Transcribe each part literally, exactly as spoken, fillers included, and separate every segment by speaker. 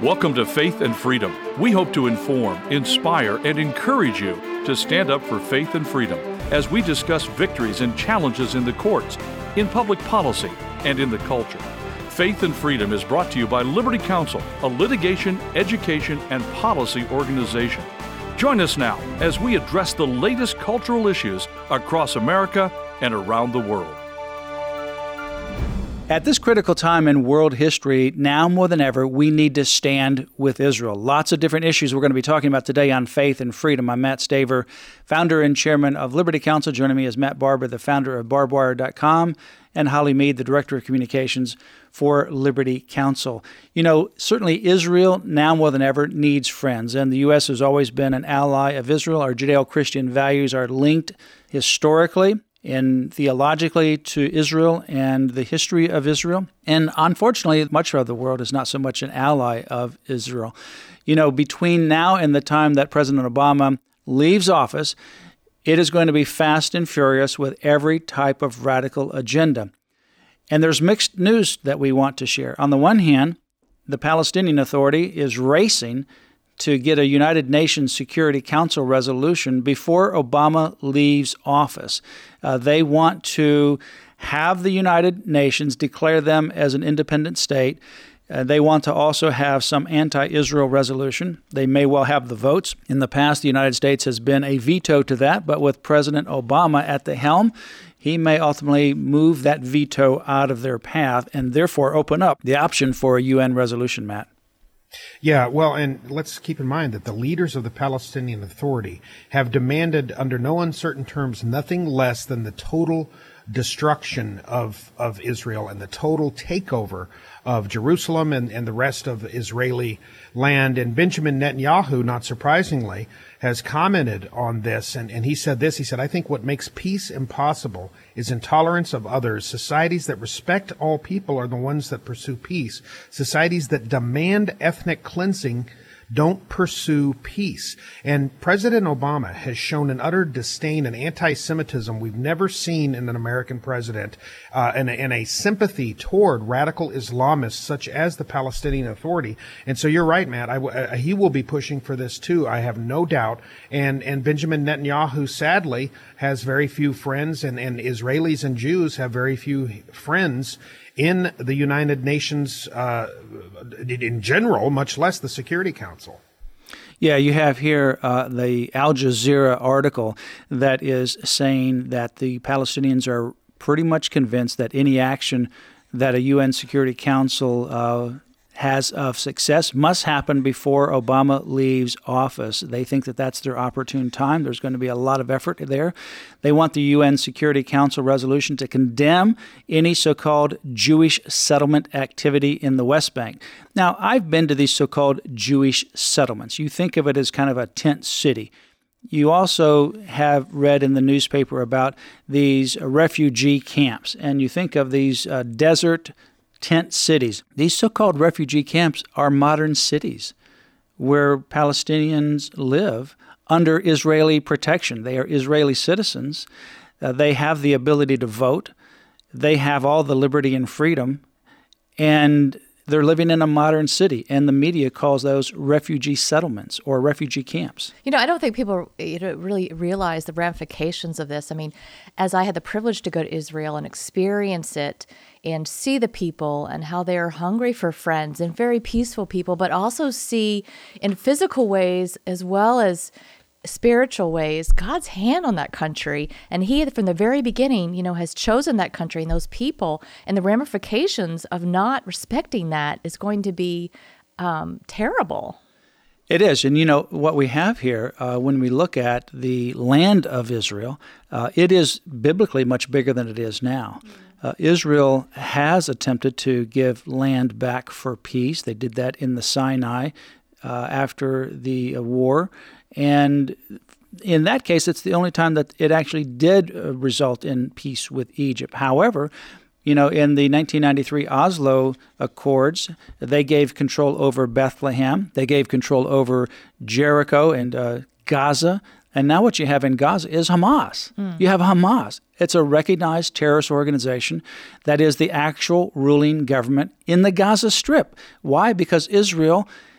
Speaker 1: Welcome to Faith and Freedom. We hope to inform, inspire, and encourage you to stand up for faith and freedom as we discuss victories and challenges in the courts, in public policy, and in the culture. Faith and Freedom is brought to you by Liberty Counsel, a litigation, education, and policy organization. Join us now as we address the latest cultural issues across America and around the world.
Speaker 2: At this critical time in world history, now more than ever, we need to stand with Israel. Lots of different issues we're going to be talking about today on Faith and Freedom. I'm Matt Staver, founder and chairman of Liberty Counsel. Joining me is Matt Barber, the founder of barbed wire dot com, and Holly Mead, the director of communications for Liberty Counsel. You know, certainly Israel now more than ever needs friends, and the U S has always been an ally of Israel. Our Judeo-Christian values are linked historically and theologically to Israel and the history of Israel. And unfortunately, much of the world is not so much an ally of Israel. You know, between now and the time that President Obama leaves office, it is going to be fast and furious with every type of radical agenda. And there's mixed news that we want to share. On the one hand, the Palestinian Authority is racing to get a United Nations Security Council resolution before Obama leaves office. Uh, they want to have the United Nations declare them as an independent state. Uh, they want to also have some anti-Israel resolution. They may well have the votes. In the past, the United States has been a veto to that, but with President Obama at the helm, he may ultimately move that veto out of their path and therefore open up the option for a U N resolution, Matt.
Speaker 3: Yeah, well, and let's keep in mind that the leaders of the Palestinian Authority have demanded under no uncertain terms nothing less than the total destruction of, of Israel and the total takeover of Jerusalem and, and the rest of Israeli land. And Benjamin Netanyahu, not surprisingly, has commented on this. And, and he said this, he said, I think what makes peace impossible is intolerance of others. Societies that respect all people are the ones that pursue peace. Societies that demand ethnic cleansing don't pursue peace. And President Obama has shown an utter disdain and anti-Semitism we've never seen in an American president, uh, and, and a sympathy toward radical Islamists such as the Palestinian Authority. And so you're right, Matt. I w- uh, he will be pushing for this too, I have no doubt. And and Benjamin Netanyahu, sadly, has very few friends, and, and Israelis and Jews have very few friends in the United Nations uh, in general, much less the Security Council.
Speaker 2: Yeah, you have here uh, the Al Jazeera article that is saying that the Palestinians are pretty much convinced that any action that a U N Security Council uh, has of success must happen before Obama leaves office. They think that that's their opportune time. There's going to be a lot of effort there. They want the U N Security Council resolution to condemn any so-called Jewish settlement activity in the West Bank. Now, I've been to these so-called Jewish settlements. You think of it as kind of a tent city. You also have read in the newspaper about these refugee camps, and you think of these uh, desert tent cities. These so-called refugee camps are modern cities where Palestinians live under Israeli protection. They are Israeli citizens. Uh, they have the ability to vote. They have all the liberty and freedom, and they're living in a modern city, and the media calls those refugee settlements or refugee camps.
Speaker 4: You know, I don't think people you know, really realize the ramifications of this. I mean, as I had the privilege to go to Israel and experience it and see the people and how they are hungry for friends and very peaceful people, but also see in physical ways as well as spiritual ways, God's hand on that country. And he, from the very beginning, you know, has chosen that country and those people, and the ramifications of not respecting that is going to be um, terrible.
Speaker 2: It is. And, you know, what we have here, uh, when we look at the land of Israel, uh, it is biblically much bigger than it is now. Uh, Israel has attempted to give land back for peace. They did that in the Sinai uh, after the uh, war. And in that case, it's the only time that it actually did uh, result in peace with Egypt. However, you know, in the nineteen ninety-three Oslo Accords, they gave control over Bethlehem. They gave control over Jericho and uh, Gaza. And now what you have in Gaza is Hamas. Mm. You have Hamas. It's a recognized terrorist organization that is the actual ruling government in the Gaza Strip. Why? Because Israel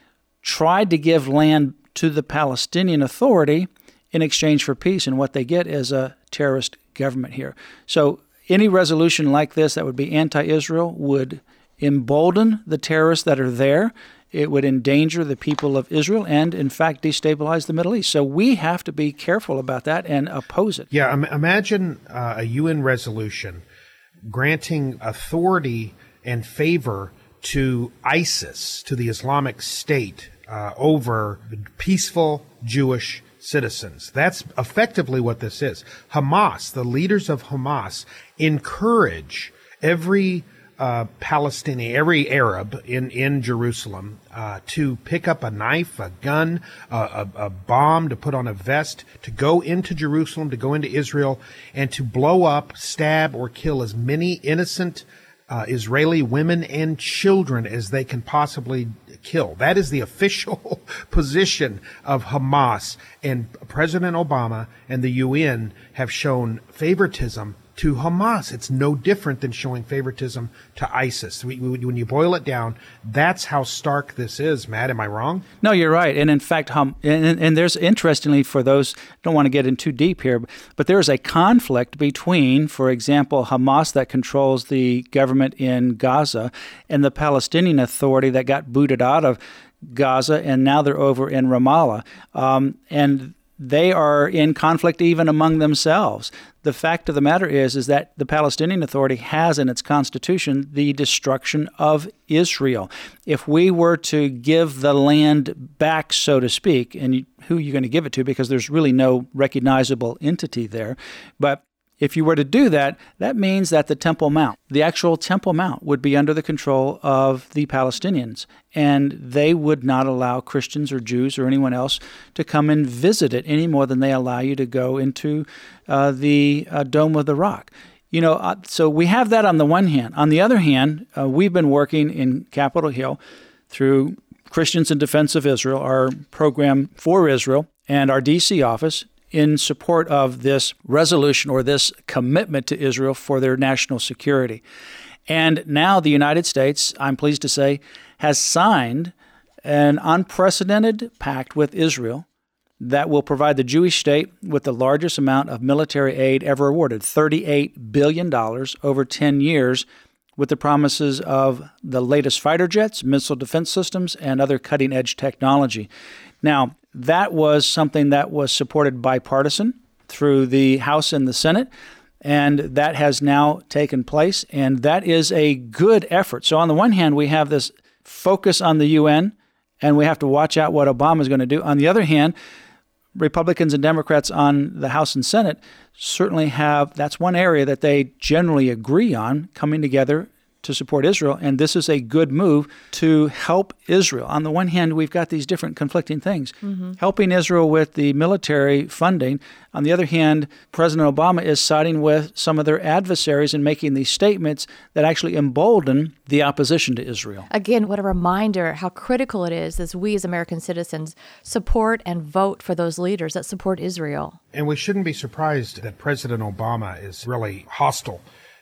Speaker 2: tried to give land to the Palestinian Authority in exchange for peace, and what they get is a terrorist government here. So any resolution like this that would be anti-Israel would embolden the terrorists that are there. It would endanger the people of Israel and, in fact, destabilize the Middle East. So we have to be careful about that and oppose it.
Speaker 3: Yeah, um, imagine uh, a U N resolution granting authority and favor to ISIS, to the Islamic State, uh, over peaceful Jewish citizens. That's effectively what this is. Hamas, the leaders of Hamas, encourage every uh, Palestinian, every Arab in, in Jerusalem uh, to pick up a knife, a gun, uh, a, a bomb, to put on a vest, to go into Jerusalem, to go into Israel, and to blow up, stab, or kill as many innocent Uh, Israeli women and children as they can possibly kill. That is the official position of Hamas. And President Obama and the U N have shown favoritism to Hamas. It's no different than showing favoritism to ISIS. We, we, when you boil it down, that's how stark this is. Matt, am I wrong?
Speaker 2: No, you're right. And in fact, hum, and, and there's, interestingly, for those, I don't want to get in too deep here, but there is a conflict between, for example, Hamas that controls the government in Gaza and the Palestinian Authority that got booted out of Gaza, and now they're over in Ramallah. Um, and they are in conflict even among themselves. The fact of the matter is, is that the Palestinian Authority has in its constitution the destruction of Israel. If we were to give the land back, so to speak, and you, who are you going to give it to? Because there's really no recognizable entity there. But if you were to do that, that means that the Temple Mount, the actual Temple Mount, would be under the control of the Palestinians, and they would not allow Christians or Jews or anyone else to come and visit it any more than they allow you to go into uh, the uh, Dome of the Rock. You know, uh, so we have that on the one hand. On the other hand, uh, we've been working in Capitol Hill through Christians in Defense of Israel, our program for Israel, and our D C office, in support of this resolution or this commitment to Israel for their national security. And now the United States, I'm pleased to say, has signed an unprecedented pact with Israel that will provide the Jewish state with the largest amount of military aid ever awarded, thirty-eight billion dollars over ten years, with the promises of the latest fighter jets, missile defense systems, and other cutting-edge technology. Now, that was something that was supported bipartisan through the House and the Senate, and that has now taken place, and that is a good effort. So on the one hand, we have this focus on the U N, and we have to watch out what Obama is going to do. On the other hand, Republicans and Democrats on the House and Senate certainly have, that's one area that they generally agree on, coming together to support Israel, and this is a good move to help Israel. On the one hand, we've got these different conflicting things. Mm-hmm. Helping Israel with the military funding. On the other hand, President Obama is siding with some of their adversaries and making these statements that actually embolden the opposition to Israel.
Speaker 4: Again, what a reminder how critical it is as we as American citizens support and vote for those leaders that support Israel.
Speaker 3: And we shouldn't be surprised that President Obama is really hostile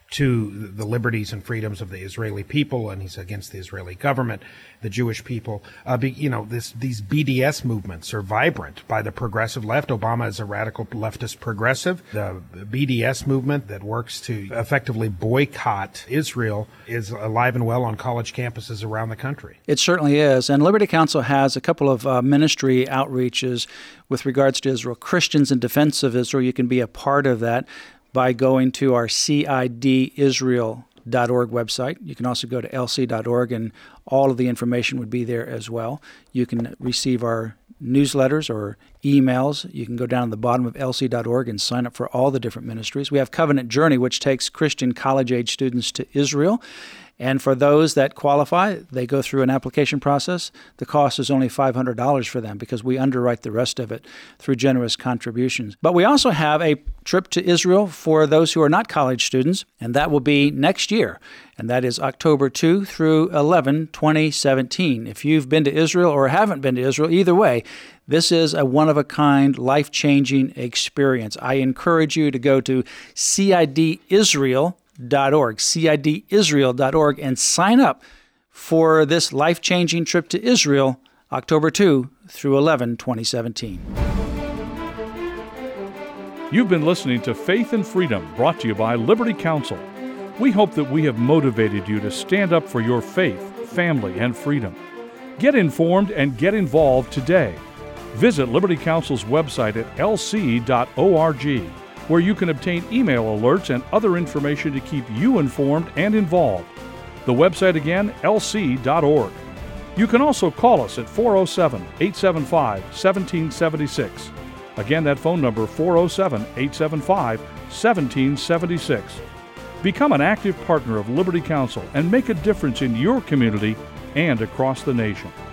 Speaker 3: to the liberties and freedoms of the Israeli people, and he's against the Israeli government, the Jewish people. Uh, be, you know, this, these B D S movements are vibrant by the progressive left. Obama is a radical leftist progressive. The B D S movement that works to effectively boycott Israel is alive and well on college campuses around the country.
Speaker 2: It certainly is. And Liberty Counsel has a couple of uh, ministry outreaches with regards to Israel. Christians in Defense of Israel, you can be a part of that by going to our C I D Israel dot org website. You can also go to L C dot org, and all of the information would be there as well. You can receive our newsletters or emails. You can go down to the bottom of L C dot org and sign up for all the different ministries. We have Covenant Journey, which takes Christian college-age students to Israel. And for those that qualify, they go through an application process. The cost is only five hundred dollars for them because we underwrite the rest of it through generous contributions. But we also have a trip to Israel for those who are not college students, and that will be next year. And that is October second through eleventh, twenty seventeen. If you've been to Israel or haven't been to Israel, either way, this is a one-of-a-kind, life-changing experience. I encourage you to go to C I D Israel dot org, C I D Israel dot org, and sign up for this life-changing trip to Israel October second through eleventh, twenty seventeen.
Speaker 1: You've been listening to Faith and Freedom, brought to you by Liberty Counsel. We hope that we have motivated you to stand up for your faith, family, and freedom. Get informed and get involved today. Visit Liberty Counsel's website at l c dot org, where you can obtain email alerts and other information to keep you informed and involved. The website again, l c dot org. You can also call us at four oh seven, eight seven five, one seven seven six. Again, that phone number, four oh seven, eight seven five, one seven seven six. Become an active partner of Liberty Counsel and make a difference in your community and across the nation.